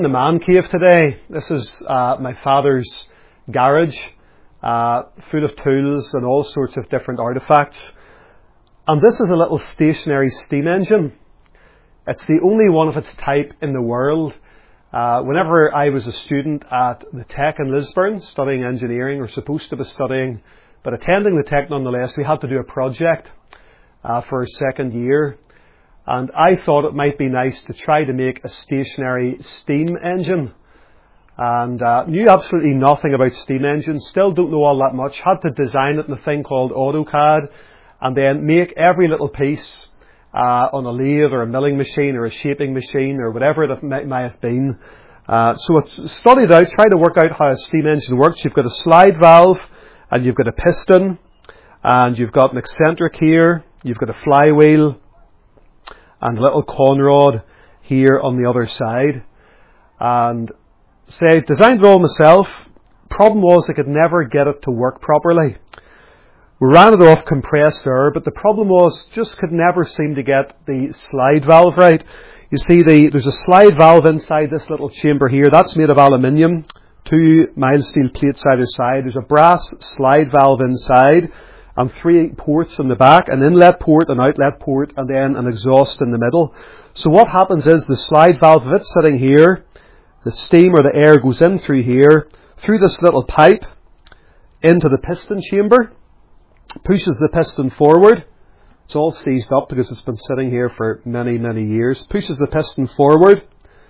In the man cave today. This is my father's garage, full of tools and all sorts of different artefacts. And this is a little stationary steam engine. It's the only one of its type in the world. Whenever I was a student at the Tech in Lisburn, studying engineering, or supposed to be studying, but attending the Tech nonetheless, we had to do a project for our second year. And I thought it might be nice to try to make a stationary steam engine. And knew absolutely nothing about steam engines, still don't know all that much. Had to design it in a thing called AutoCAD, and then make every little piece on a lathe or a milling machine or a shaping machine or whatever it might have been. So it's studied out, tried to work out how a steam engine works. You've got a slide valve, and you've got a piston, and you've got an eccentric here, you've got a flywheel, and a little conrod here on the other side. And I designed it all myself. Problem was I could never get it to work properly. We ran it off compressed air, but the problem was just could never seem to get the slide valve right. You see, there's a slide valve inside this little chamber here. That's made of aluminium. 2 mild steel plates either side. There's a brass slide valve inside, and 3 ports in the back, an inlet port, an outlet port, and then an exhaust in the middle. So what happens is the slide valve, if it's sitting here, the steam or the air goes in through here, through this little pipe, into the piston chamber, pushes the piston forward. It's all seized up because it's been sitting here for many, many years. Pushes the piston forward.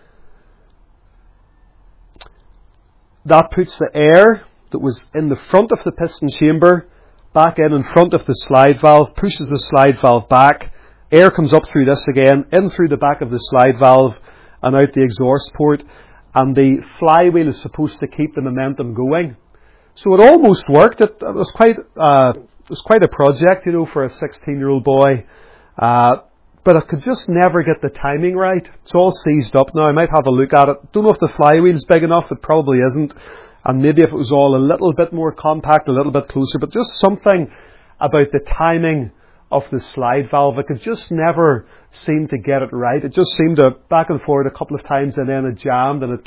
That puts the air that was in the front of the piston chamber back in front of the slide valve, pushes the slide valve back, air comes up through this again, in through the back of the slide valve and out the exhaust port, and the flywheel is supposed to keep the momentum going. So it almost worked. It was quite a project, for a 16-year-old boy, but I could just never get the timing right. It's all seized up now. I might have a look at it. Don't know if the flywheel's big enough. It probably isn't. And maybe if it was all a little bit more compact, a little bit closer, but just something about the timing of the slide valve. I could just never seem to get it right. It just seemed to back and forward a couple of times, and then it jammed, and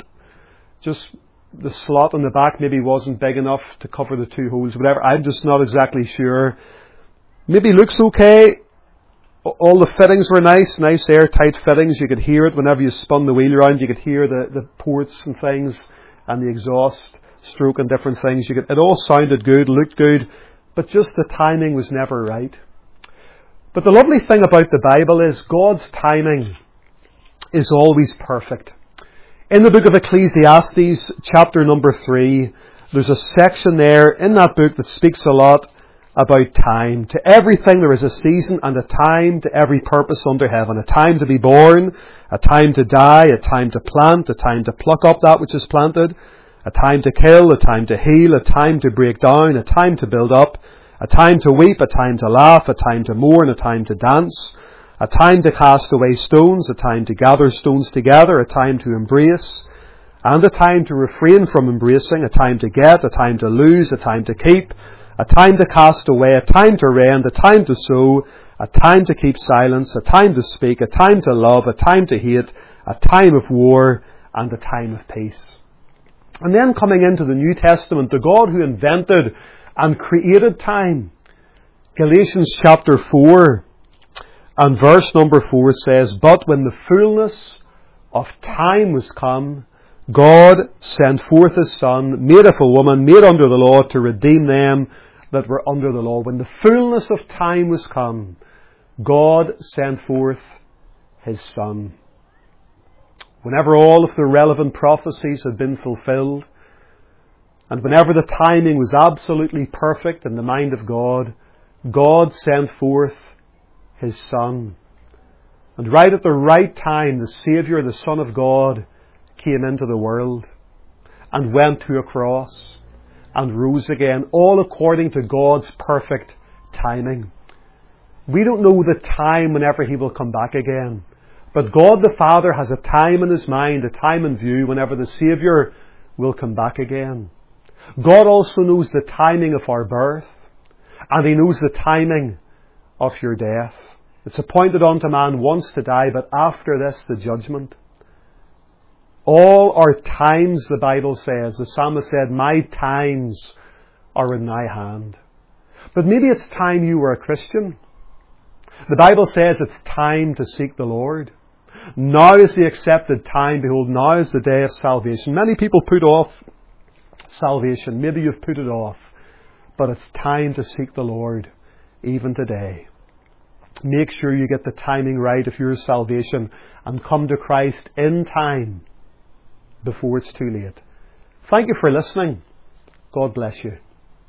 the slot in the back maybe wasn't big enough to cover the 2 holes, whatever. I'm just not exactly sure. Maybe looks okay. All the fittings were nice airtight fittings. You could hear it whenever you spun the wheel around. You could hear the ports and things, and the exhaust stroke and different things. It all sounded good, looked good, but just the timing was never right. But the lovely thing about the Bible is God's timing is always perfect. In the book of Ecclesiastes, chapter number 3, there's a section there in that book that speaks a lot about time. To everything there is a season and a time to every purpose under heaven. A time to be born, a time to die, a time to plant, a time to pluck up that which is planted, a time to kill, a time to heal, a time to break down, a time to build up, a time to weep, a time to laugh, a time to mourn, a time to dance, a time to cast away stones, a time to gather stones together, a time to embrace, and a time to refrain from embracing, a time to get, a time to lose, a time to keep, a time to cast away, a time to rend, a time to sow, a time to keep silence, a time to speak, a time to love, a time to hate, a time of war, and a time of peace. And then coming into the New Testament, the God who invented and created time. Galatians chapter 4 and verse number 4 says, "But when the fullness of time was come, God sent forth His Son, made of a woman, made under the law, to redeem them that were under the law." When the fullness of time was come, God sent forth His Son. Whenever all of the relevant prophecies had been fulfilled, and whenever the timing was absolutely perfect in the mind of God, God sent forth His Son. And right at the right time, the Saviour, the Son of God, came into the world and went to a cross and rose again, all according to God's perfect timing. We don't know the time whenever He will come back again. But God the Father has a time in His mind, a time in view, whenever the Saviour will come back again. God also knows the timing of our birth, and He knows the timing of your death. It's appointed unto man once to die, but after this the judgment. All our times, the Bible says, the psalmist said, my times are in thy hand. But maybe it's time you were a Christian. The Bible says it's time to seek the Lord. Now is the accepted time. Behold, now is the day of salvation. Many people put off salvation. Maybe you've put it off. But it's time to seek the Lord, even today. Make sure you get the timing right of your salvation and come to Christ in time before it's too late. Thank you for listening. God bless you.